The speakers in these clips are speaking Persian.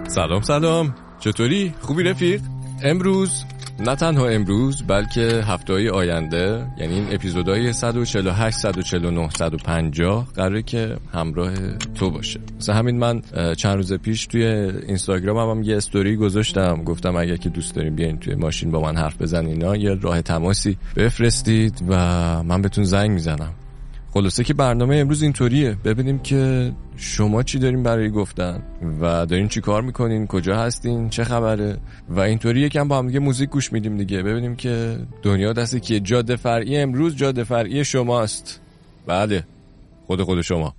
سلام چطوری؟ خوبی رفیق؟ امروز نه تنها امروز بلکه هفته‌های آینده، یعنی این اپیزودهای 148 149 150 قراره که همراه تو باشه. مثلا همین من چند روز پیش توی اینستاگرامم هم یه استوری گذاشتم، گفتم اگه که دوست دارین بیاین توی ماشین با من حرف بزنین یه راه تماسی بفرستید و من بهتون زنگ میزنم. خلاصه که برنامه امروز اینطوریه، ببینیم که شما چی دارین برای گفتن و دارین چی کار میکنین، کجا هستین، چه خبره و اینطوری یکم با هم دیگه موزیک گوش میدیم دیگه، ببینیم که دنیا دست کیه. جاده فرعی امروز جاده فرعی شماست. بله، خود شما.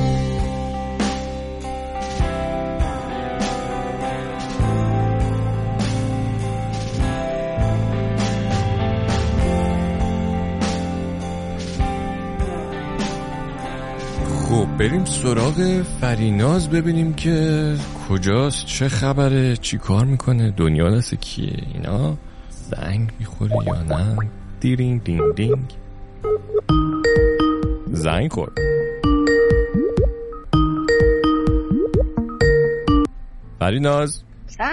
خب بریم سراغ فریناز ببینیم که کجاست، چه خبره، چی کار میکنه، دنیا دست کیه، اینا زنگ میخوره یا نه. دیرینگ دینگ دینگ، زنگ خورد. فریناز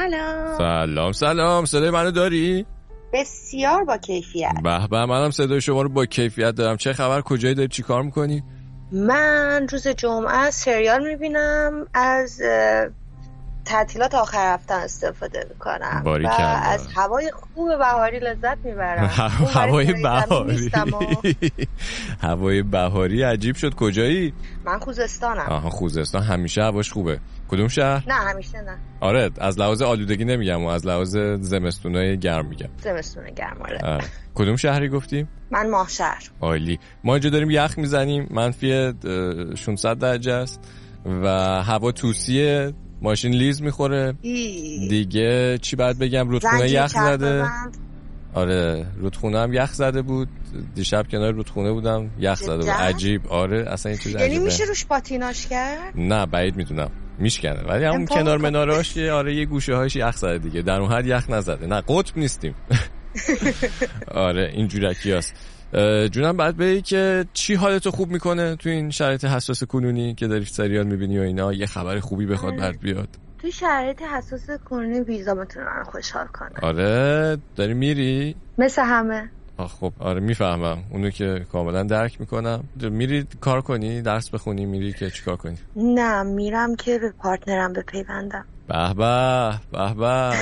سلام، صدای منو داری؟ بسیار با کیفیت. به منم صدای شما رو با کیفیت دارم. چه خبر، کجایی داری، چی کار میکنی؟ من روز جمعه سریال میبینم، از تعطیلات آخر هفته استفاده میکنم و از هوای خوب بهاری لذت میبرم. هوای بهاری هوای بهاری عجیب شد. کجایی؟ من خوزستانم. آها، خوزستان همیشه هواش خوبه. کدوم شهر؟ نه همیشه نه. آره، از لحاظ آلودگی نمیگم و از لحاظ زمستونای گرم میگم. زمستون گرم. آره. کدوم شهری گفتی؟ من ماهشهر. عالی. ما اینجا داریم یخ میزنیم، منفی 600 درجه است و هوا توسیه، ماشین لیز میخوره دیگه. چی باید بگم، رودخونه یخ زده. آره، رودخونه هم یخ زده بود دیشب، کنار رودخونه بودم، یخ زده بود. عجیب. آره اصلا این چیز عجیبه. یعنی میشه روش پاتیناژ کرد؟ نه بعید میدونم میشکنه، ولی همون کنار مناراش آره یه گوشه هاش یخ زده دیگه، در اون حد یخ نزده. نه قطب نیستیم. آره این جورکی هست. جونم بعد بگی که چی حالتو خوب میکنه تو این شرایط حساس کنونی که داری سریال میبینی و اینا، یه خبر خوبی بخواد برات بیاد؟ تو شرایط حساس کنونی ویزا میتونه من خوشحال کنه. آره داری میری؟ مثل همه. خب آره میفهمم، اونو که کاملا درک میکنم. میری کار کنی، درس بخونی، میری که چی کار کنی؟ نه میرم که به پارتنرم بپیوندم. به به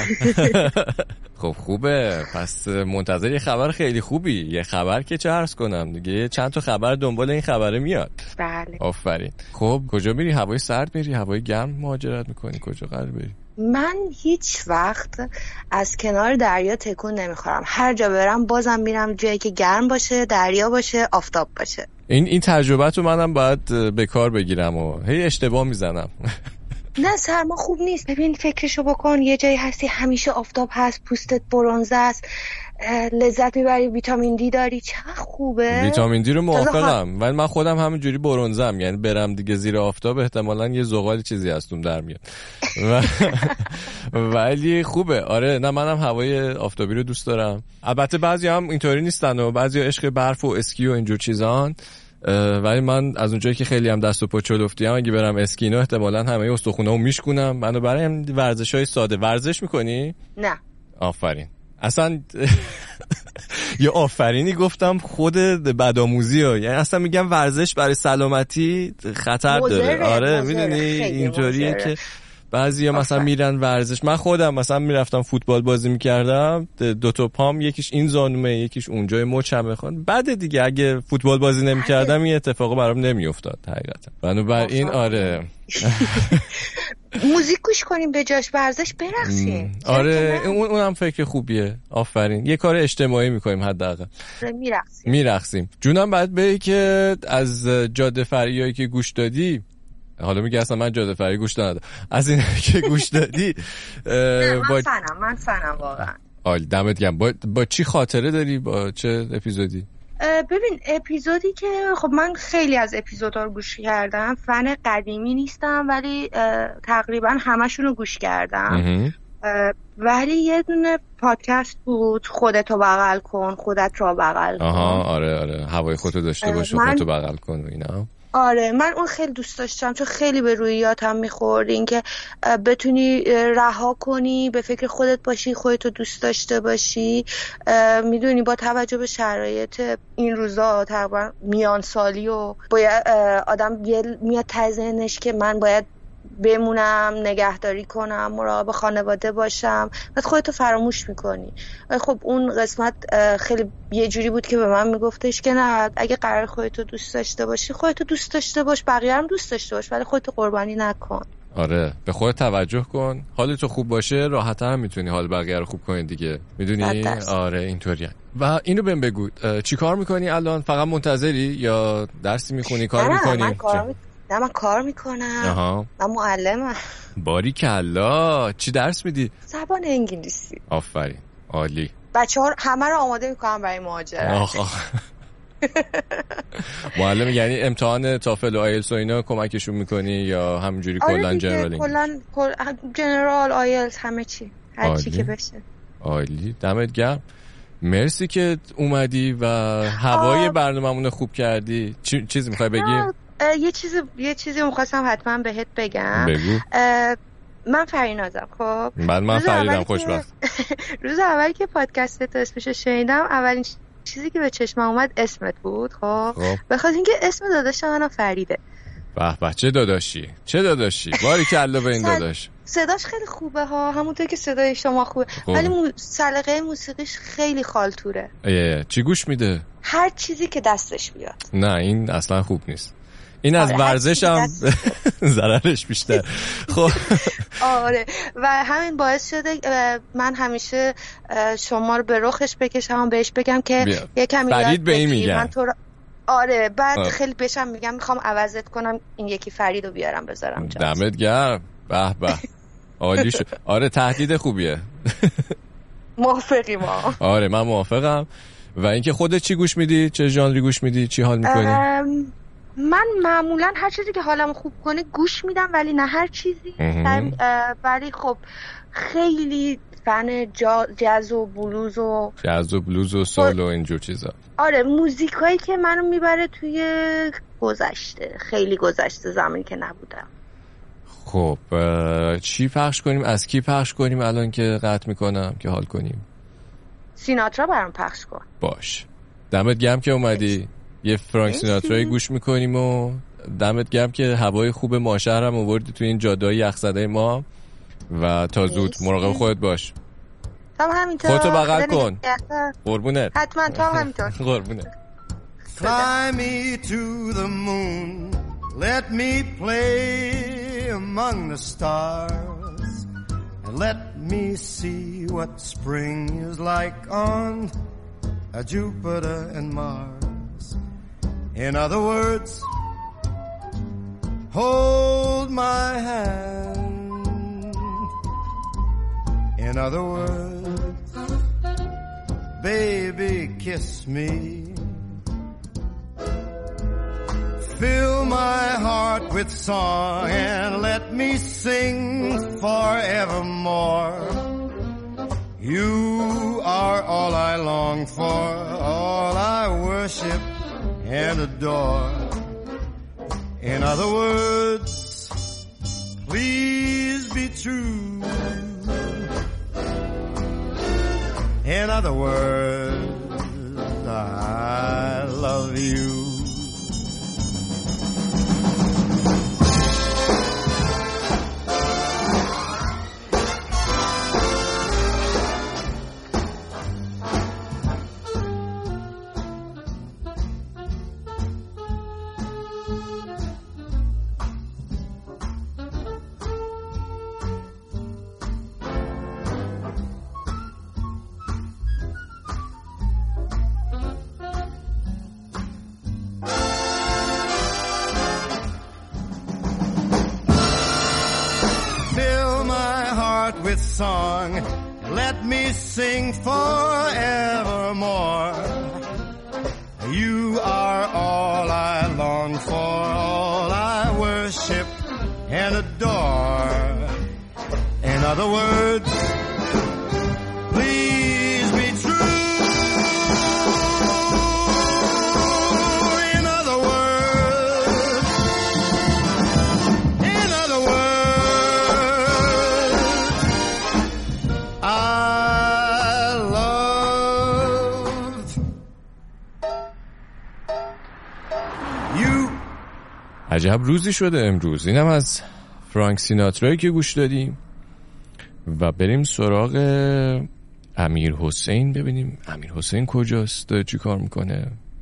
خب خوبه، پس منتظر یه خبر خیلی خوبی. یه خبر که چه عرض کنم دیگه، چند تا خبر دنبال این خبره میاد. بله آفرین. خب کجا میری؟ هوای سرد میری، هوای گرم مهاجرت میکنی، کجا قرار بری؟ من هیچ وقت از کنار دریا تکون نمیخورم. هر جا برم بازم میرم جایی که گرم باشه، دریا باشه، آفتاب باشه. این تجربه منم باید به کار بگیرم و هی اشتباه میزنم. نه سرما خوب نیست. ببین فکرشو بکن، یه جایی هستی همیشه آفتاب هست، پوستت برنزه است، لذت میبری، ویتامین دی داری، چقدر خوبه. ویتامین دی رو موافقم، ولی من خودم همینجوری برنزم، یعنی برم دیگه زیر آفتاب احتمالاً یه زغال چیزی هستم در میاد. ولی خوبه. آره نه منم هوای آفتابی رو دوست دارم. البته بعضی هم اینطوری نیستن و بعضی عشق برف و اسکی و اینجور چیزان، ولی من از اونجایی که خیلی هم دست و پا چلفتی‌ام، اگه برم اسکینو احتمالاً همه استخونامو میشکنم. منو برای هم ورزش‌های ساده. ورزش میکنی؟ نه. آفرین. اصلا یه آفرینی گفتم، خود بدآموزی ها، یعنی اصلا میگم ورزش برای سلامتی خطر داره. آره میدونی اینطوریه که بعضیا مثلا میرن ورزش. من خودم مثلا میرفتم فوتبال بازی میکردم، دو تا پام یکیش این زانومه یکیش اونجای مچمه. بعد دیگه اگه فوتبال بازی نمیکردم این اتفاقا برام نمیافتاد حقیقتا. بنابراین آره موزیک گوش کنیم به جاش ورزش برقصیم. آره اونم فکر خوبیه. آفرین، یه کار اجتماعی میکنیم حداقل. میرقصیم. جونم بعد بگی که از جاده فرعی که گوش دادی، حالا میگه اصلا من جاده فرعی گوش ندادم، از این که گوش دادی من فنم واقعا. عالی، دمت گرم. با چی خاطره داری، با چه اپیزودی؟ ببین اپیزودی که خب من خیلی از اپیزودا رو گوش کردم، فن قدیمی نیستم ولی تقریبا همشون رو گوش کردم. ولی یه دونه پادکست بود، خودتو بغل کن، خودت را بغل کن. آها آره هوای خودتو داشته باش و خودتو بغل کن و اینا. آره من اون خیلی دوست داشتم، چون خیلی به روحیاتم میخورد، این که بتونی رها کنی، به فکر خودت باشی، خودتو دوست داشته باشی. میدونی با توجه به شرایط این روزا تقریبا میان سالی و باید آدم میاد ته ذهنش که من باید بمونم، نگهداری کنم، مراقب خانواده باشم، بعد خودتو فراموش میکنی. خب اون قسمت خیلی یه جوری بود که به من میگفتش که نه، اگه قرار خودتو دوست داشته باشی خودتو دوست داشته باش، بقیه هم دوست داشته باش، ولی خودتو قربانی نکن. آره به خودت توجه کن، حالتو خوب باشه راحت‌تر میتونی حال بقیه رو خوب کنی دیگه، میدونی؟ آره اینطوریه. و اینو بهم بگو چی کار میکنی الان؟ فقط منتظری یا درسی میخونی، کار میکنی؟ نه من کار میکنم. من معلمم. باریکلا. چی درس میدی؟ زبان انگلیسی. آفرین عالی. بچه‌ها همه رو آماده میکنم برای مهاجرت. معلم یعنی امتحان تافل و آیلتس و اینا کمکشون میکنی یا همینجوری کلا جنرال؟ کلا جنرال آیلتس همه چی، هر چی که بشه. عالی، دمت گرم. مرسی که اومدی و هوای برنامه‌مون خوب کردی. چیزی میخوای بگی؟ یه چیزی می‌خواستم حتما بهت بگم. بگو. من فرینازم. خب من فریدم. خوشبخت. روز اولی که پادکست تو اسمشو شنیدم، اولین چیزی که به چشمم اومد اسمت بود. خب بخاطر اینکه اسم داداش منم فریده. به چه داداشی باریکلا به این داداش. صداش خیلی خوبه ها، همونطور که صدای شما خوبه، ولی سلیقه موسیقیش خیلی خالتوره. چی گوش میده؟ هر چیزی که دستش بیاد. نه این اصلا خوب نیست. این از ورزش هم ضررش بیشتر. خب آره و همین باعث شده من همیشه شما رو به رخش بکشم و بهش بگم که یه کمی فرید به این میگم. آره بعد خیلی بهشم میگم میخوام عوضت کنم، این یکی فرید رو بیارم بذارم جاست. دمت گرم. به عالی شد. آره تهدید خوبیه. موافقی ما؟ آره من موافقم. و اینکه خودت چی گوش میدی؟ چه ژانری گوش میدی؟ چی حال میکنی؟ من معمولا هر چیزی که حالمو خوب کنه گوش میدم، ولی نه هر چیزی. ولی خب خیلی فن جاز و بلوز و سول و اینجور چیزا. آره موزیکایی که منو میبره توی گذشته، خیلی گذشته، زمانی که نبودم. خب چی پخش کنیم؟ از کی پخش کنیم الان که قطع میکنم که حال کنیم؟ سیناترا برام پخش کن. باش. دمت گرم که اومدی. یه فرانک سیناترایی گوش میکنیم و دمت گرم که هوای خوب ماشهر هم آوردی تو این جاده‌های یخزده ما. و تا زود مراقب خودت باش. تو همینطور. خودتو بغل کن. قربونت. حتما تو همینطور. قربونت. Fly me to the moon, let me play among the stars, and let me see what spring is like on Jupiter and Mars. In other words, hold my hand. In other words, baby, kiss me. Fill my heart with song and let me sing forevermore. You are all I long for, all I worship and adore. In other words, please be true. In other words, I love you. With song, let me sing forevermore. You are all I long for, all I worship and adore. In other words, please be true. In other words, عجب روزی شده امروز. اینم از فرانک سیناترایی که گوش دادیم و بریم سراغ امیر حسین، ببینیم امیر حسین کجاست، داره چی کار میکنه.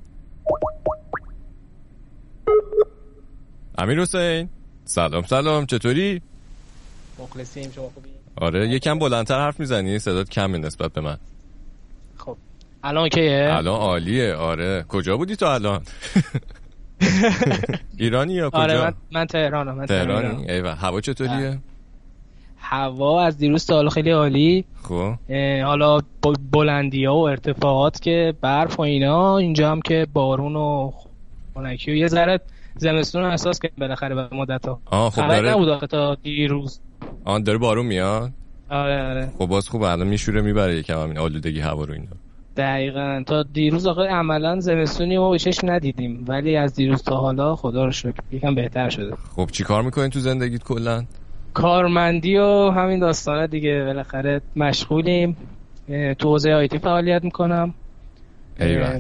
امیر حسین سلام، چطوری؟ مخلصیم، شما خوبی؟ آره یکم بلندتر حرف میزنی، صدات کمه نسبت به من. خب الان کیه؟ الان عالیه. آره کجا بودی تو الان؟ ایرانی یا کجا؟ آره من تهرانم. تهرانی؟ ایوه. هوا چطوریه؟ هوا از دیروز تا حالا خیلی عالی. خب حالا بلندی‌ها و ارتفاعات که برف و اینا، اینجا هم که بارون و خنکی و یه ذره زمستون رو احساس کنیم بالاخره بعد مدت‌ها. خب داره نبود تا دیروز. داره بارون میاد. آره خب باز خوبه، الان میشوره میبره یکم همین آلودگی هوا رو اینا. دقیقاً تا دیروز آخه عملاً زمستونی ما بهش ندیدیم، ولی از دیروز تا حالا خدا رو شکر یکم بهتر شده. خب چی کار میکنین تو زندگیت کلا؟ کارمندی و همین داستانا دیگه، بالاخره مشغولیم. تو حوزه آیتی فعالیت میکنم. ایوه.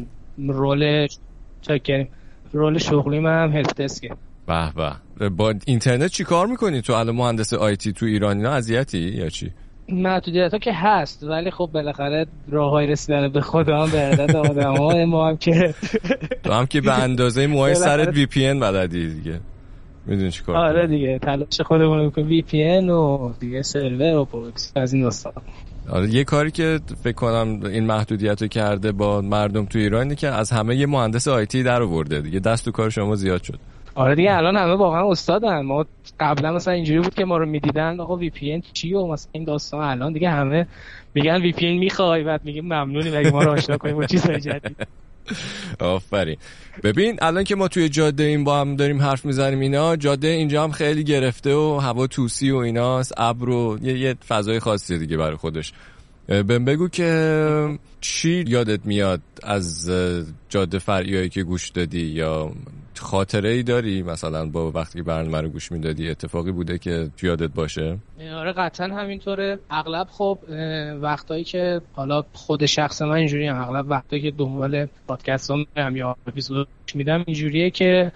رول شغلی من هلپ دسکه. به به. با اینترنت چی کار میکنی تو الان؟ مهندس آیتی تو ایران اینا اذیتی یا چی؟ محدودیت‌ها که هست، ولی خب بالاخره راههای رسیدن به خدا هم به عدد آدم‌ها. ما هم که تو هم که به اندازه موهای سرت وی پی ان بلدی دیگه، میدونی چی کار. آره دیگه تلاش خودمون میکنیم، وی پی ان و دیگه سرور و پروکسی از این داستان. آره یه کاری که فکر کنم این محدودیتو کرده با مردم تو ایرانی که از همه یه مهندس آیتی در آورده دیگه، دست تو کار شما زیاد شد. آره دیگه الان همه واقعا استادن. ما قبلا مثلا اینجوری بود که ما رو میدیدن آقا وی پی ان چی و مثلا این داستان، الان دیگه همه میگن وی پی ان میخوای، بعد میگیم ممنونیم اگه ما رو آشنا کنیم با چیزای جدید. آفرین. ببین الان که ما توی جاده این با هم داریم حرف میزنیم اینا، جاده اینجا هم خیلی گرفته و هوا توسی و ایناست، ابر و یه فضای خاصی دیگه برای خودش. بگو که چی یادت میاد از جاده فرعیایی که گوش دادی، یا خاطره ای داری مثلا با وقتی که برنامه رو گوش میدادی اتفاقی بوده که یادت باشه؟ آره قطعا همینطوره. اغلب خب وقتایی که حالا خود شخص من اینجوری هم، اغلب وقتایی که دنبال پادکست ها میرم یا اپیزود گوش میدم اینجوریه که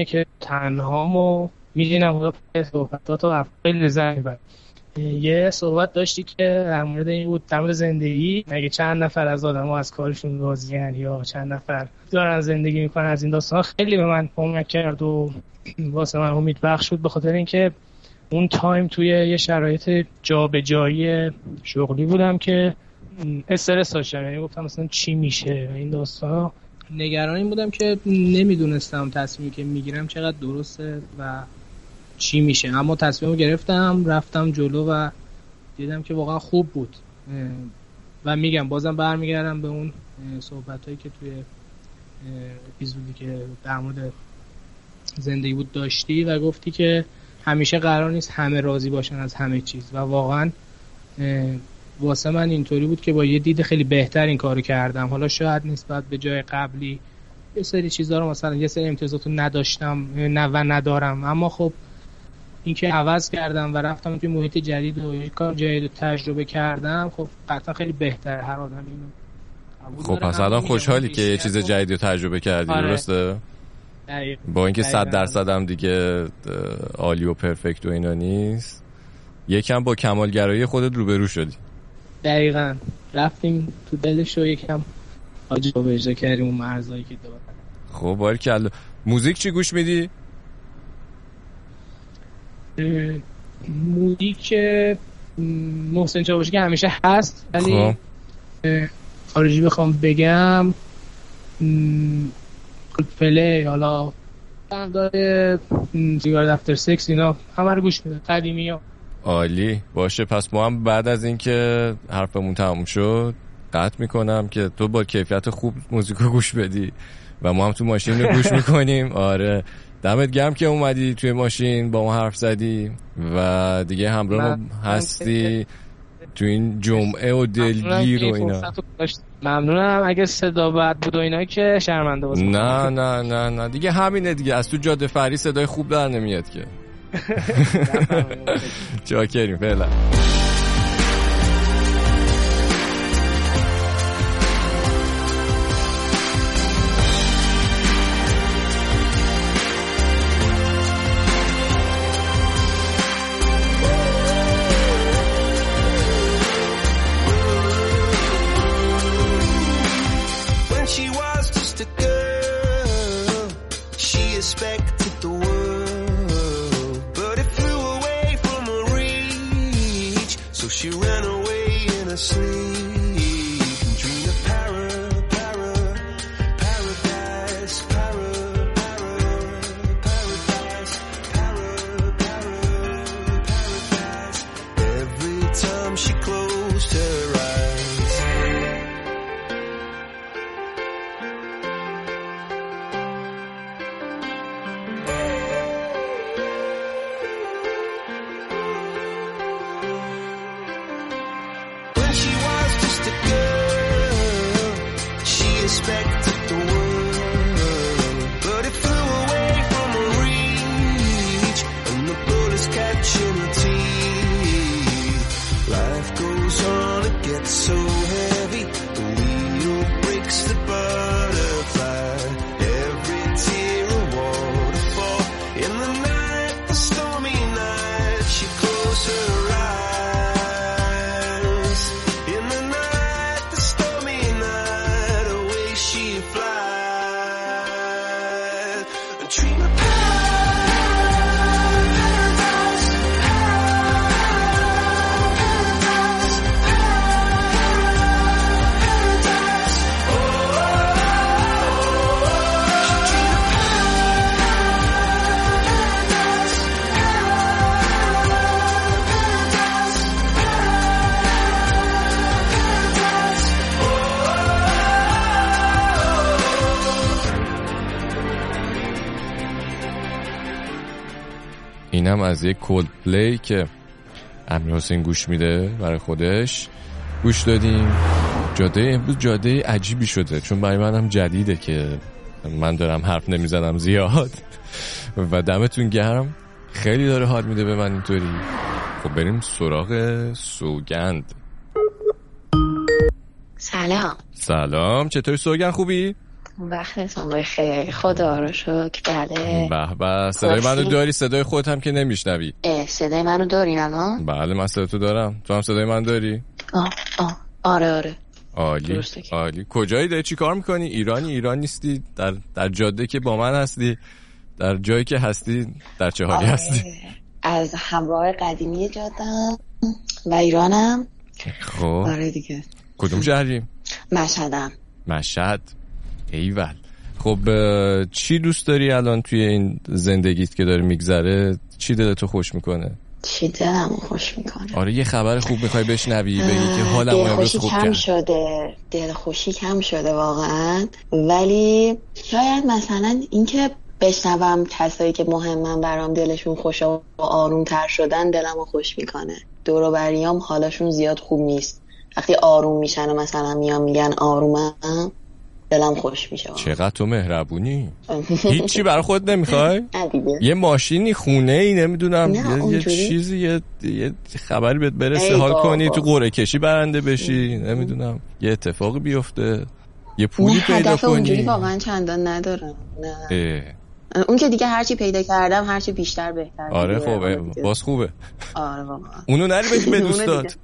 تنهامو میدینم و صحبتات و افکار لذت میبرم. یه صحبت داشتی که در مورد این بود، در مورد زندگی، اگه چند نفر از آدم‌ها از کارشون راضی‌ان یا چند نفر دارن زندگی میکنن از این داستان، خیلی به من کمک کرد و واسه من امیدبخش شد، به خاطر اینکه اون تایم توی یه شرایط جابجایی شغلی بودم که استرس داشتم، یعنی گفتم مثلا چی میشه این داستان، نگران این بودم که نمیدونستم تصمیمی که میگیرم چقدر درسته و چی میشه، اما تصمیمو گرفتم، رفتم جلو و دیدم که واقعا خوب بود. و میگم بازم برمیگردم به اون صحبتایی که توی اپیزودی که در مورد زندگی بود داشتی و گفتی که همیشه قرار نیست همه راضی باشن از همه چیز، و واقعا واسه من اینطوری بود که با یه دید خیلی بهتر این کارو کردم. حالا شاید نسبت به جای قبلی یه سری چیزا رو مثلا یه سری امتیازاتو نداشتم و ندارم، اما خب این که عوض کردم و رفتم توی محیط جدید و یک کار جدید تجربه کردم، خب قطعا خیلی بهتره. هر آدمی اینو خب پس الان خوشحالی که یه چیز جدیدی رو تجربه کردی. آره. درسته؟ با اینکه 100% هم دیگه عالی و پرفکت و اینا نیست، یکم با کمالگرایی خودت روبرو شدی. دقیقاً رفتیم تو دلش و یکم آجا بجا کردیم اون مرزایی که داره. خب باریکلا. موزیک چی گوش میدی؟ موزیک محسن چاوشی که همیشه هست، ولی خارجی بخوام بگم پله، حالا داره سیگار دفتر سکس، اینا همه رو گوش میدم، قدیمی ها. عالی باشه. پس ما هم بعد از اینکه حرفمون تموم شد قطع میکنم که تو با کیفیت خوب موزیکو گوش بدی و ما هم تو ماشین رو گوش میکنیم. آره دمت گرم که اومدی توی ماشین با ما حرف زدی و دیگه همراه ما هستی تو این جمعه و دلگیر و اینا. ممنونم. اگه صدا بد بود و اینا که شرمنده باشم. نه نه نه نه دیگه همینه دیگه، از تو جاده فری صدای خوب در نمیاد که. چاکریم فعلا. expected the world, but it flew away from her reach. So she ran away in her sleep and dreamed of paradise, paradise. Every time she closed her eyes. When she was just a girl, she expected the world, but it flew away from her reach, and the bullets catching her teeth. Life goes on, it gets so heavy, the wheel breaks the butterfly. Every tear a waterfall. In the night, the stormy night, she closed her eyes. In the night, the stormy night, away she flies. A dream of اینم از یک کولدپلی که امیرحسین گوش میده برای خودش گوش دادیم. جاده امروز جاده عجیبی شده، چون برای من هم جدیده که من دارم حرف نمیزنم زیاد و دمتون گرم، خیلی داره حال میده به من اینطوری. خب بریم سراغ سوگند. سلام، چطوری سوگند؟ خوبی؟ وقتتون بخیر، خدا رو شکر. بله. به به، صدای منو داری؟ صدای خودت هم که نمیشنوی. صدای منو دارین الان؟ بله من صدای تو دارم، تو هم صدای من داری؟ آره. عالی عالی. کجایی؟ داری چی کار میکنی؟ ایران نیستی؟ در جاده که با من هستی؟ در جایی که هستی در چه حالی هستی؟ از همراه قدیمی جاده‌ام و ایرانم. خب آره دیگه. کدوم شهری؟ مشهدم. مشهد. ایول. خب چی دوست داری الان توی این زندگیت که داره میگذره؟ چی دلتو خوش میکنه؟ چی دلمو خوش میکنه؟ آره یه خبر خوب میخوای بشنوی، بگی که حالم امروز خوب کم شده. دلخوشی کم شده واقعا، ولی شاید مثلا اینکه بشنوم کسایی که مهمن برام دلشون خوشه و آروم تر شدن دلمو خوش میکنه. دور و بریام حالشون زیاد خوب نیست، وقتی آروم میشن و مثلا میگن آرومم، دلم خوش میشه. چقدر تو مهربونی. هیچی برای خود نمیخوای؟ یه ماشینی، خونه ای، نمیدونم یه چیزی، یه خبری بهت برسه حال کنی، تو قرعه کشی برنده بشی، نمیدونم یه اتفاقی بیفته، یه پولی پیدا کنی. اونجوری واقعا چندان ندارم. نه اون که دیگه هرچی پیدا کردم هرچی بیشتر بهتر. آره خوبه، باز خوبه. آره واقعا. اونو نری بگی به دوستات.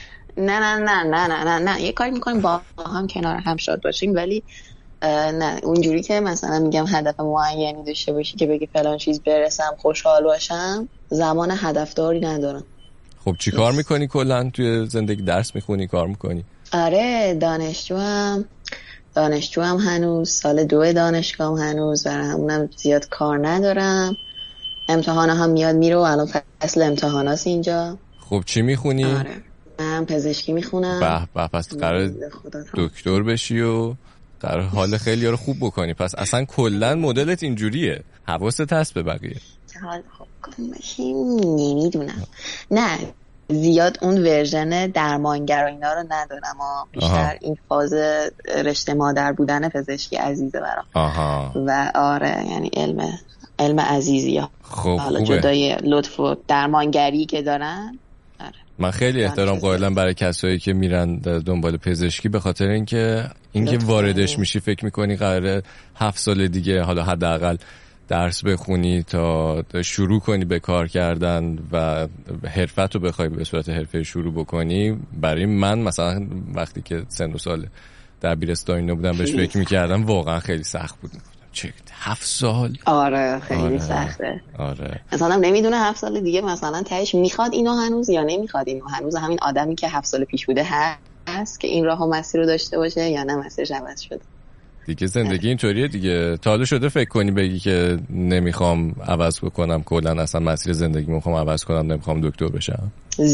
نه یه کاری میکنیم با هم کنار هم شاد باشیم، ولی نه اونجوری که مثلا میگم هدف معینی داشته باشی که بگی فلان چیز برسم خوشحال باشم، زمان هدفداری ندارم. خب چی کار میکنی کلا توی زندگی؟ درس میخونی؟ کار میکنی؟ آره دانشجوام هنوز، سال 2 دانشگاهم هنوز، برای همونم زیاد کار ندارم. امتحانا هم میاد میره و الان فصل امتحاناست اینجا. خب چی میخونی؟ آره من پزشکی میخونم. به پس قرار دکتر بشی و قرار حال خیلی رو خوب بکنی. پس اصلا کلا مدلت اینجوریه، حواست هست به بقیه. حال خوب کنم نمیدونم، نه زیاد اون ورژن درمانگر و اینا رو ندارم، بیشتر این فاز رشته مادر بودن پزشکی عزیزه برام. و آره یعنی علم عزیزیه. خب حالا جدای لطف و درمانگری که دارن. من خیلی احترام قائلم برای کسایی که میرن دنبال پزشکی، به خاطر اینکه واردش میشی فکر میکنی قراره 7 سال دیگه حالا حداقل درس بخونی تا شروع کنی به کار کردن و حرفتو بخوای به صورت حرفه شروع بکنی. برای من مثلا وقتی که سن و سال دبیرستان اینا بودم بهش فکر میکردم واقعا خیلی سخت بود. چه 7 سال؟ آره خیلی سخته. آره مثلا نمیدونه 7 سال دیگه مثلا تهش میخواد اینو هنوز یا نمیخواد اینو هنوز همین آدمی که 7 سال پیش بوده هست که این راه و مسیر رو داشته باشه یا نه مسیرش عوض شده دیگه. زندگی اینطوریه دیگه. تا حالا شده فکر کنی بگی که نمیخوام عوض بکنم، کلا اصلا مسیر زندگی میخوام عوض کنم، نمیخوام دکتر بشم؟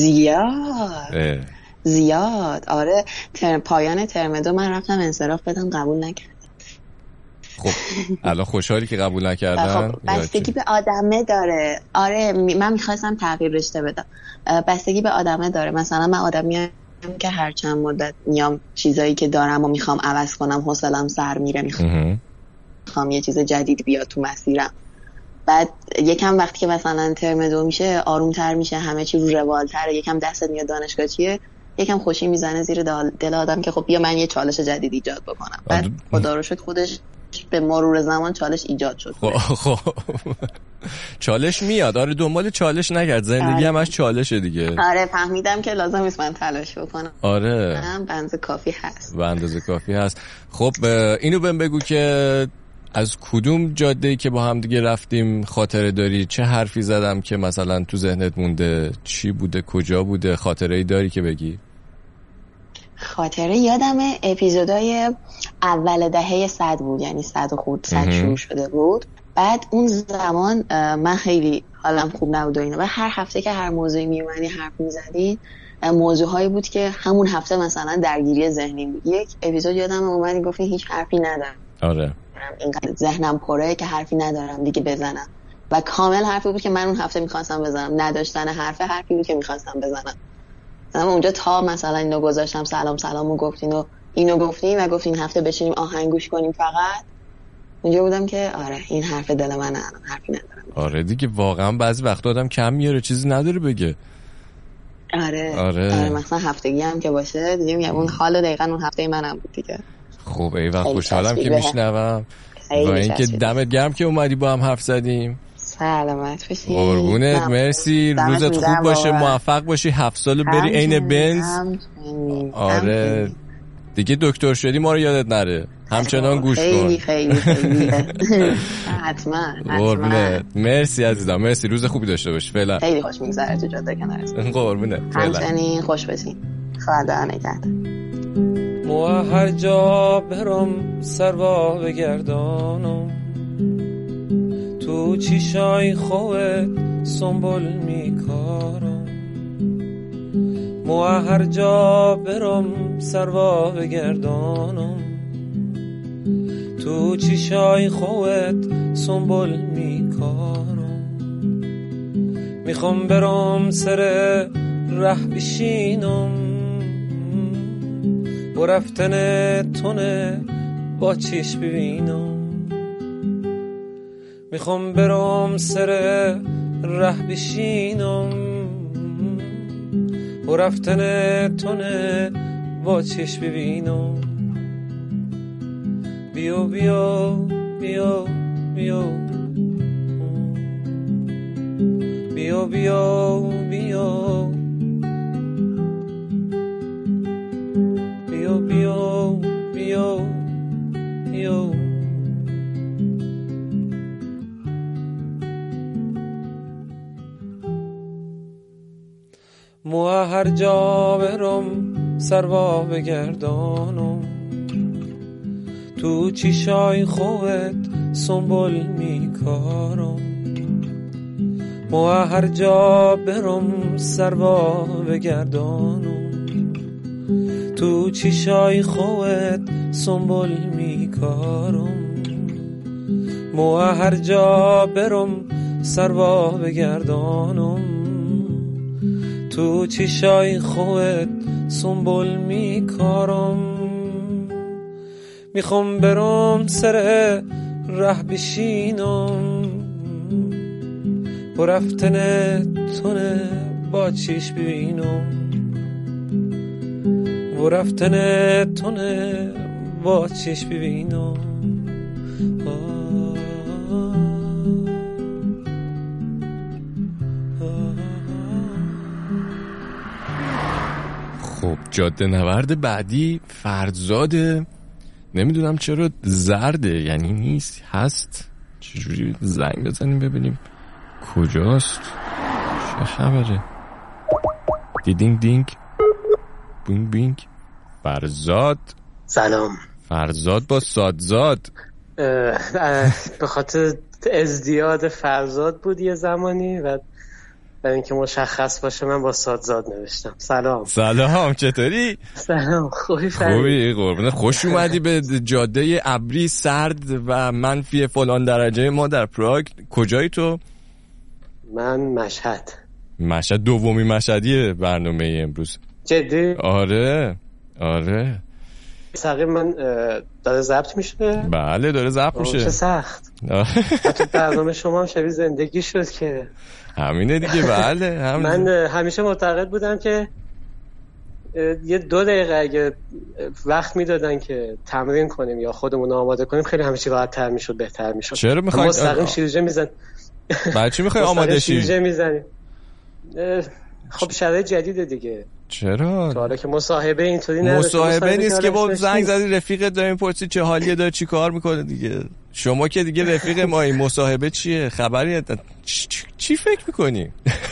زیاد آره. پایان ترم 2 من رفتم انصراف بدم، قبول نکردم. خب الان خوشحالی که قبول نکردن؟ خب بستگی به آدمه داره. آره من میخواستم تغییر رشته بدم، بستگی به آدمه داره. مثلا من آدمی که هر چند مدت میام چیزایی که دارم و میخوام عوض کنم، حوصله‌ام سر میره، میخوام یه چیز جدید بیاد تو مسیرم. بعد یکم وقتی که مثلا ترم 2 میشه آرومتر میشه، همه چی رو روالتره، یکم دستت میاد دانشگاه چیه، یکم خوشی میزنه زیر دل آدم که خب بیا من یه چالش جدید ایجاد بکنم. بعد خدا رو شکر خودش به مرور زمان چالش ایجاد شد. خب چالش میاد. آره دنبال چالش نگرد، زندگی همش چالشه دیگه. آره فهمیدم که لازم نیست من تلاش بکنم. آره به اندازه کافی هست. به اندازه کافی هست. خب اینو بهم بگو که از کدوم جاده‌ای که با هم دیگه رفتیم خاطره داری؟ چه حرفی زدم که مثلا تو ذهنت مونده؟ چی بوده؟ کجا بوده؟ خاطره‌ای داری که بگی؟ خاطره یادمه اپیزودای اول دهه 100 بود، یعنی 100 خورد 100 شروع شده بود. بعد اون زمان من خیلی حالم خوب نبود و اینا، و هر هفته که هر موضوعی میومدی حرف میزدی موضوعهایی بود که همون هفته مثلا درگیری ذهنی بود. یک اپیزود یادمه اومدی گفتی هیچ حرفی ندارم. آره اینقدر ذهنم پره که حرفی ندارم دیگه بزنم، و کامل حرفی بود که من اون هفته میخواستم بزنم. نداشتن حرفی بود که میخواستم بزنم. من اونجا تا مثلا اینو گذاشتم سلامو گفتین و اینو گفتین و گفتین هفته بشینیم آهنگ گوش کنیم فقط، اونجا بودم که آره این حرف دل من الان حرفی ندارم. آره دیگه واقعا بعضی وقت آدم کم میاره، چیزی نداره بگه. آره مثلا هفتگی هم که باشه دیگه میگم اون حال دقیقاً اون هفته منم بود دیگه. خب ای وقت خوشحالم که میشنوم و اینکه دمت گرم که اومدی با هم حرف زدیم. سلامت باشی. قربونت، مرسی. روزت خوب باشه، موفق باشی، 7 سال بری عین بنز. آره دیگه دکتر شدی ما رو یادت نره، همچنان گوش کن. خیلی حتما. قربونت، مرسی عزیزم، مرسی. روز خوبی داشته باش. فعلا خیلی خوش میگذره تو جاده کنارت. قربونت، همچنین خوش باشی. خدا نگهدار. مو هر جا برم سروا بگردانم، تو چیشای خوت سنبول میکارم. مو هر جا برم سروا بگردانم، تو چیشای خوت سنبول میکارم. میخوام برم سر ره بشینم، و رفتن تونه با چیش ببینم. میخوام برم سر ره بشینم، و رفتن تونه با چیش ببینم. بیا بیا بیا بیا بیا بیا بیا بیا بیا بیا بیا. مو هر جا برم سروا بگردانم، تو چیشای خوت سنبول میکارم. مو هر جا برم سروا بگردانم، تو چیشای خوت سنبول میکارم. مو هر جا برم سروا بگردانم، تو چیشای خوت سنبول میکارم. میخوام برم سر ره بشینم، و رفتن تونه با چیش ببینم. و رفتن تونه با چیش ببینم. خب جاده نورد بعدی فرزاده نمیدونم چرا زرده، یعنی نیست، هست. چجوری زنگ بزنیم ببینیم کجاست، چه خبره. دیدینگ دینگ بینگ بینگ. فرزاد. سلام. فرزاد با سادزاد. به خاطر ازدیاد فرزاد بود یه زمانی و برای اینکه مشخص باشه من با سادزاد نوشتم. سلام چطوری؟ سلام، خوبی قربونه. خوش اومدی به جاده ابری سرد و منفی فلان درجه ما در پراگ. کجایی تو؟ من مشهد دومی مشهدی برنامه امروز. جدی؟ آره تقریبا من داره ضبط میشه؟ بله داره ضبط میشه. چه سخت. تو برنامه شما هم شبیه زندگی شد که همینه دیگه. بله من همیشه معتقد بودم که یه 2 دقیقه اگه وقت میدادن که تمرین کنیم یا خودمون آماده کنیم خیلی همه چی راحت‌تر میشد، بهتر میشد. چرا میخوای مستقیم شیرجه میزن؟ برای چی میخوای آماده شی؟ شیرجه میزنیم. خب شرایط جدیده دیگه. چرا؟ حالا که مصاحبه اینطوری نداشت. مصاحبه نیست که با زنگ زدی رفیقت داریم پرسی چه حالیه، داره چی کار میکنه دیگه. شما که دیگه رفیق ما، این مصاحبه چیه؟ خبری چی فکر میکنی؟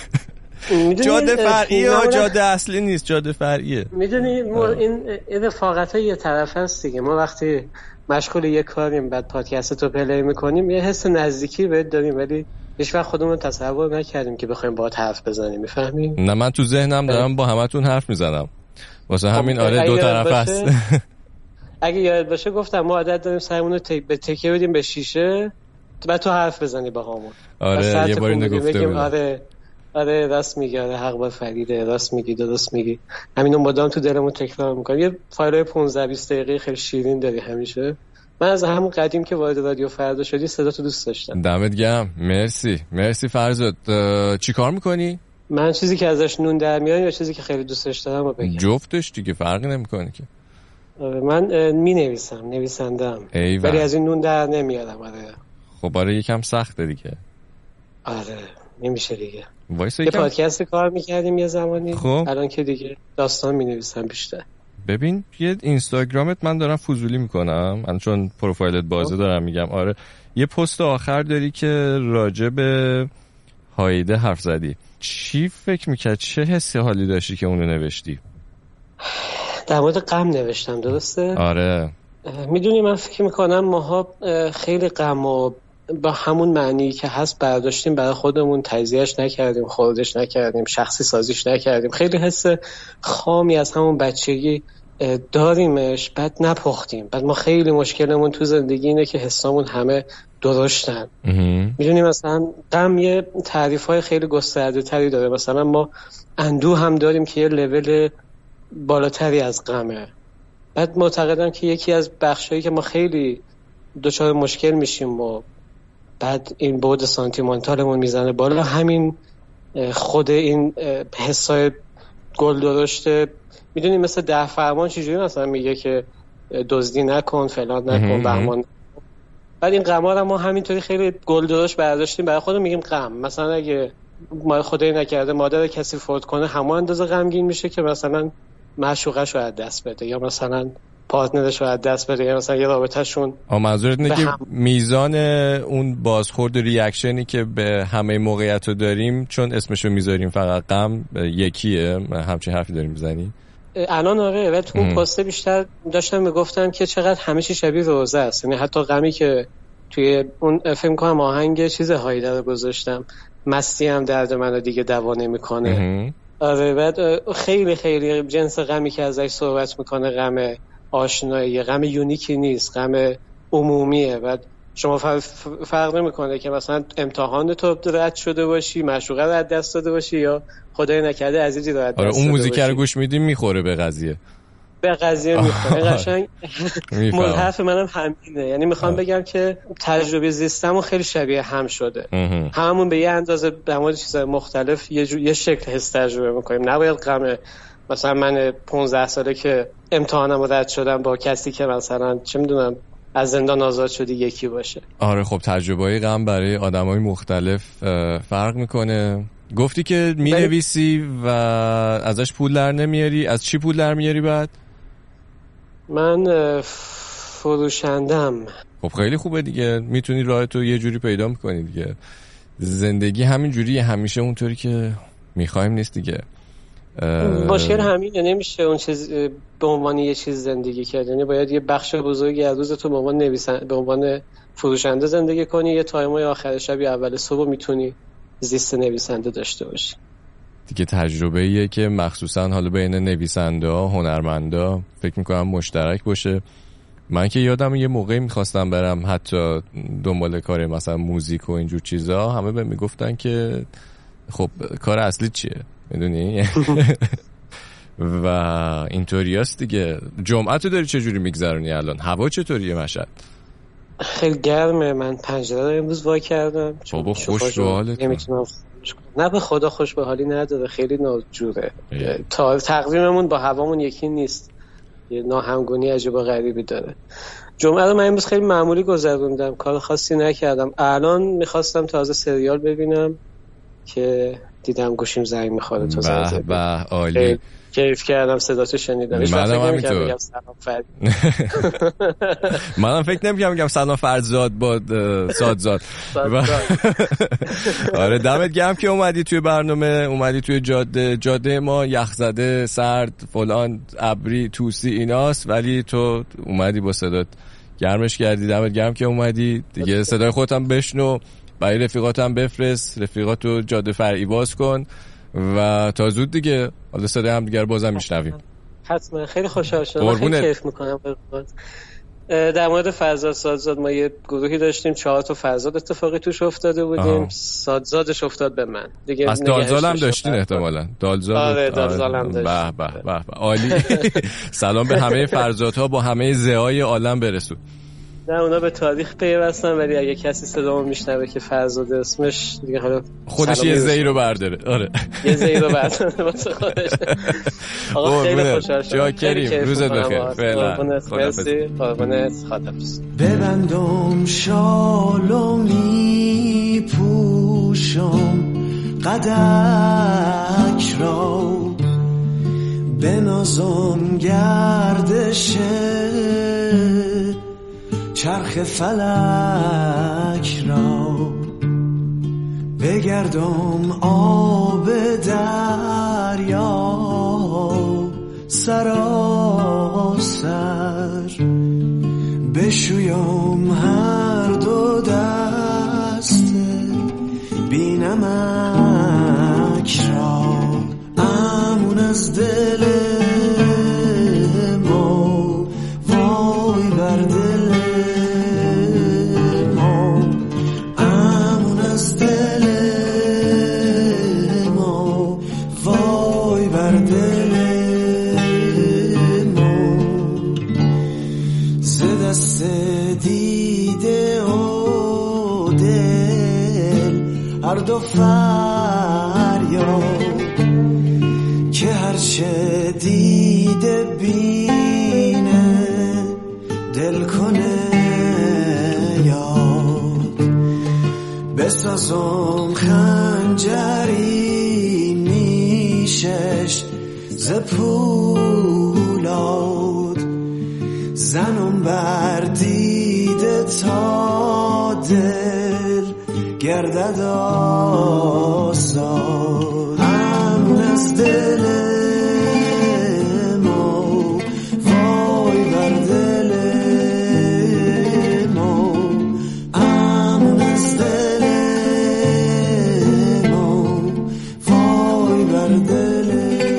جاده فرعیه و جاده اصلی نیست، جاده فرعیه. میدونی این رفاقت های یه طرف هست دیگه. ما وقتی مشغول یه کاریم بعد پادکست رو پلی میکنیم یه حس نزدیکی بهت داریم، ولی هیچ وقت خودمون تصور نکردیم که بخوایم باهات حرف بزنیم. میفهمی؟ نه من تو ذهنم دارم با همتون حرف میزنم، واسه همین آره 2 طرف هست. اگه یاد باشه گفتم ما عادت داریم سرمون رو به تکیه بدیم به شیشه بعد تو حرف بزنی با همون. آره یه بار اینو گفته بودم. آره راست میگی، آره حق با فریده، راست میگی، درست میگی. همینو مدام تو دلمون تکرار میکنم. یه فایل 15-20 دقیقه خیلی شیرین داری همیشه. من از همون قدیم که وارد رادیو فردا شدی صدا تو دوست داشتم. دمت گرم. مرسی فرزاد. چی کار میکنی؟ من چیزی که ازش نون در میاد یا چیزی که خیلی دوستش دارم رو بگم. جفتش دیگه فرقی نمیکنه که. من مینویسم، نویسندم، ولی از این نون در نمیارم. آره خب آره یکم سخته دیگه. آره نمیشه دیگه. یه پادکست کار میکردیم یه زمانی. خب الان که دیگه داستان مینویسم بیشتر. ببین یه اینستاگرامت من دارم فضولی میکنم، من چون پروفایلت بازه دارم میگم. آره یه پست آخر داری که راجع به هایده حرف زدی. چی فکر میکرد؟ چه حسی حالی داشتی که اونو نوشتی؟ در مورد غم نوشتم، درسته؟ آره. میدونی من فکر میکنم ماها خیلی غم و با همون معنی که هست برداشتیم برای خودمون، تجزیهش نکردیم، خوردش نکردیم، شخصی سازیش نکردیم. خیلی حس خامی از همون بچگی داریمش، بعد نپختیم. بعد ما خیلی مشکلمون تو زندگی اینه که حسامون همه درشتن. میدونی مثلا غم یه تعریف‌های خیلی گسترده تری داره. مثلا ما اندوه هم داریم که یه لول بالاتری از غمه. بعد معتقدم که یکی از بخشایی که ما خیلی دچار مشکل میشیم و بعد این بعد سانتیمانتالمون میزنه بالا، همین خود این حسای گل درشته. میدونی مثل 10 فرمان چجوری مثلا میگه که دزدی نکن، فلان نکن، بهمان. بعد این غما رو ما همینطوری خیلی گل درشت برداشتیم برای خودمون، میگیم غم. مثلا اگه ما خدای نکرده مادر کسی فوت کنه همون اندازه غمگین میشه که مثلا معشوقش رو از دست بده یا مثلا پارتنرش رو از دست بده یا مثلا یه رابطه‌شون. منظورت اینه که میزان اون بازخورد و ریاکشنی که به همه موقعیت رو داریم چون اسمشو میذاریم فقط غم یکیه؟ همچین حرفی داریم میزنی؟ الان آره. و تو اون پاسته بیشتر داشتم میگفتم که چقدر همه چی شبیه روزه است. یعنی حتی غمی که توی اون فیلم کنم آهنگ چیز هایده رو گذاشتم، مستی هم درد منو دیگه دوا نمیکنه. آره بعد خیلی خیلی جنس غمی که ازش صحبت میکنه غم آشنایی، غم یونیکی نیست، غم عمومیه. بعد شما فرق نمیکنه که مثلا امتحان تو رد شده باشی، معشوقه رو از دست داده باشی یا خدای نکرده عزیزی رو از دست داده باشی. اون موزیک رو گوش میدیم میخوره به قضیه میخوره. قشنگ حرف منم همینه. یعنی میخوام بگم که تجربه زیستمون خیلی شبیه هم شده. هممون به یه اندازه در مورد چیزای مختلف یه شکل حس تجربه میکنیم. نباید غم مثلا من 15 ساله که امتحانم رو رد شدم با کسی که مثلا چه میدونم از زندان آزاد شدی یکی باشه. آره خب تجربه‌های غم برای آدمای مختلف فرق میکنه. گفتی که مینویسی و ازش پول در نمیاری. از چی پول در میاری بعد؟ من فروشندم. خب خیلی خوبه دیگه، میتونی راهتو یه جوری پیدا میکنی دیگه. زندگی همین جوریه، همیشه اونطوری که میخوایم نیست دیگه. مشکل همینه، نمیشه اون چیز به عنوان یه چیز زندگی کرد. یعنی باید یه بخش بزرگی از روزتو به عنوان به عنوان فروشنده زندگی کنی، یه تایمای آخر شب یا اول صبح میتونی زیست نویسنده داشته باشی. دیگه تجربه‌ایه که مخصوصا حالا بین نویسنده‌ها، هنرمندا فکر می‌کنم مشترک باشه. من که یادم یه موقعی می‌خواستم برم حتی دنبال کار مثلا موزیک و اینجور چیزا، همه بهم میگفتن که خب کار اصلی چیه، میدونی؟ و اینطوریاست دیگه. جمعه‌تو داری چجوری میگذرونی الان؟ هوا چطوریه مشهد؟ خیلی گرمه. من پنجره رو امروز وا کردم. بابا خوش به حالت. نمیتونم. نه به خدا خوش به حالی نداره، خیلی ناجوره. تقویممون با هوامون یکی نیست، یه ناهمگونی عجیب و غریبی داره. جمعه رو من امروز خیلی معمولی گذروندم، کار خاصی نکردم. الان میخواستم تازه سریال ببینم که دیدم گوشیم زنگ میخوره. تو زنگ به عالی، کیف کردم صداتو شنیدم. منم همینطور. منم فکر نمی‌کردم بگم سلام فرزاد با سادزاد. آره دمت گرم که اومدی توی برنامه، اومدی توی جاده ما یخزده، سرد، فلان، ابری، توسی ایناست، ولی تو اومدی با صدات گرمش کردی. دمت گرم که اومدی دیگه. صدای خودت هم بشنو، برای رفیقاتم بفرست، رفیقاتو جاده فرعی باز کن و تا زود دیگه حالا صدای هم دیگر بازم میشنویم. حتما. خیلی خوشحال شدم، خیلی کیف میکنم. در مورد فرزاد سادزاد ما یه گروهی داشتیم، 4 تا فرزاد اتفاقی توش افتاده بودیم. سادزادش افتاد به من دیگه. از دالزال هم داشتین احتمالاً. دالزال. آره دالزال هم داشتیم. به عالی. سلام به همه فرزادها با همه زهای عالم برسون. نه اونا به تاریخ پیوستن، ولی اگه کسی صدامو میشنوه که فرزاد اسمش دیگه حالا خودش یه زی رو برداره. آره یه زی رو برداره واسه خودش. آقا خیلی خوشحال شدم. کریم روزت بخیر. فعلا قربونت. خداحافظ. ببندم شالو میپوشم قدک را، بنازم گردش چرخ فلک را، بگردم آب دریا سراسر، بشویم هر دو دسته بینمک را، امون از دل ما وای بر دل ما، امون از دل ما وای بر دل ما، ز دست دیده و دل هر دو فریاد، که هرچه دیده بینه دل کنه یاد، بسازم خنجری نیشش ز پولاد، زنم بر دیده تا دل گردد آزاد، امن از دل ما وای بر دل ما، امن از دل ما وای بر دل.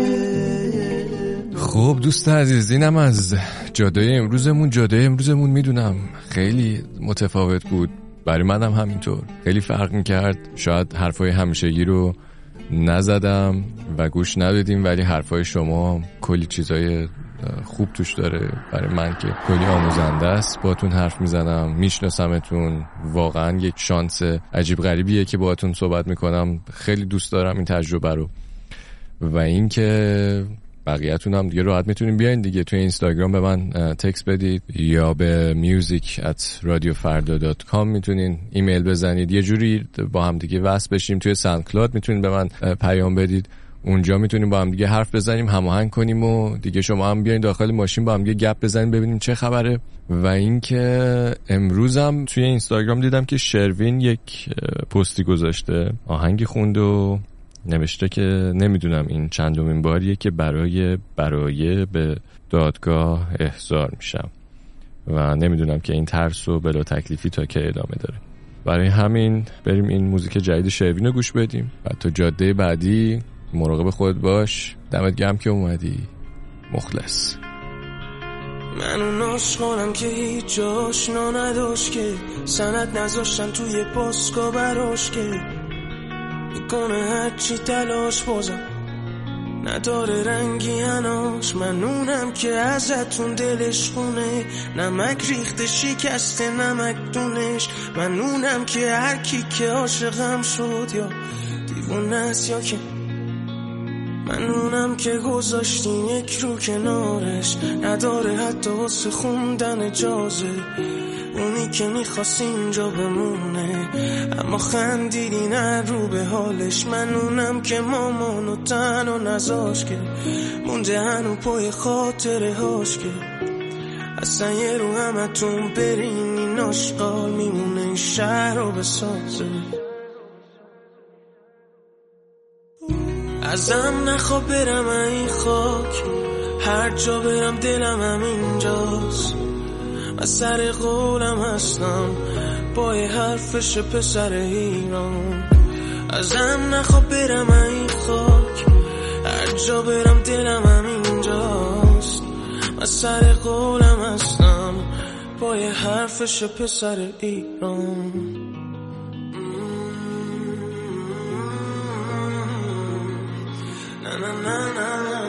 خب دوست عزیز، اینم از جاده امروزمون میدونم خیلی متفاوت بود، برای منم همینطور خیلی فرق میکرد. شاید حرفای همیشگی رو نزدم و گوش ندادیم، ولی حرفای شما کلی چیزای خوب توش داره برای من که کلی آموزنده است. باهاتون حرف میزنم، میشناسمتون، واقعا یک شانس عجیب غریبیه که باهاتون صحبت میکنم. خیلی دوست دارم این تجربه رو. و این که بقیه‌تون هم دیگه راحت میتونین بیاین دیگه توی اینستاگرام به من تکست بدید یا به music@radiofarda.com میتونین ایمیل بزنید، یه جوری با هم دیگه وصل بشیم. توی ساوندکلاود میتونین به من پیام بدید. اونجا میتونیم با هم دیگه حرف بزنیم، هماهنگ کنیم و دیگه شما هم بیاین داخل ماشین با هم دیگه گپ بزنیم ببینیم چه خبره. و اینکه امروزم توی اینستاگرام دیدم که شروین یک پستی گذاشته، آهنگی خوند و نوشته که نمیدونم این چندمین باریه که برای به دادگاه احضار میشم و نمیدونم که این ترس و بلا تکلیفی تا که ادامه داره. برای همین بریم این موزیک جدید شروین رو گوش بدیم و تا جاده بعدی مراقب خودت باش. دمت گرم که اومدی. مخلص. من اون عاشقانم که هیچ آشنا نداشت، که سند نذاشتن توی پاسکا براش، که میکنه هرچی تلاش بازم نداره رنگی اناش. من اونم که ازتون دلش خونه، نمک ریخته شکسته نمک دونش. من اونم که هر کی که عاشقم شد یا دیوونه است یا که من اونم که گذاشتین یک رو کنارش، نداره حتی واسه خوندن اجازه. اونی که میخواست اینجا بمونه اما خندیدین رو به حالش. من اونم که مامانو تنها نذاش، که مونده هنو پای خاطره هاش، که اصلا یه رو همتون برین این آشقال میمونه این شهر رو بسازه. ازم نخواب برم این خاک، هر جا برم دلم همینجاست. من سر قولم هستم با یه حرفش پسر ایران. ازم نخواب برم این خاک، هر جا برم دلم همینجاست. من سر قولم هستم با یه حرفش پسر ایران. Na na na na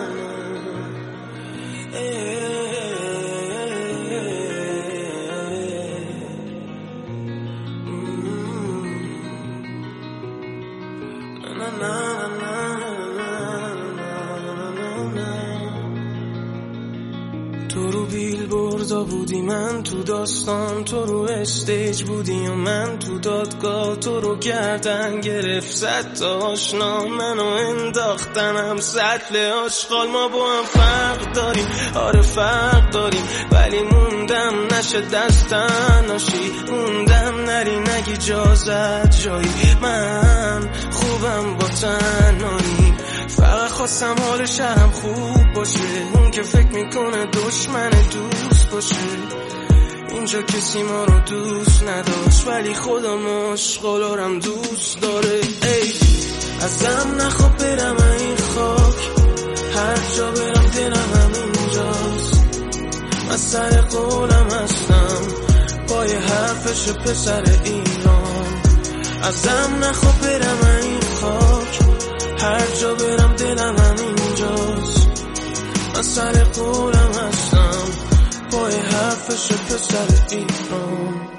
تو رو بیلبوردا بودی، من تو داستان، تو رو استیج بودی و من تو دادگاه. تو رو گردن گرفت صد تا آشنا، منو انداختنم سطل آشغال. ما با هم فرق داریم، آره فرق داریم، ولی موندم نشه دستن ناشی. موندم نری نگی جازت جایی، من خوبم با تنهایی. فقط خواستم حال شهرم خوب باشه، اون که فکر میکنه دشمن دوست باشه. اینجا کسی ما رو دوست نداشت، ولی خودم عاشقالارم دوست داره. ای ازم نخواب برم این خاک، هر جا برم دلم همینجاست. من سر قولم هستم با یه حرفش پسر ایران. ازم نخواب برم این خاک، هر جا برم دلم همینجاست. من سر قولم هستم با یه حرفش پسر ایران.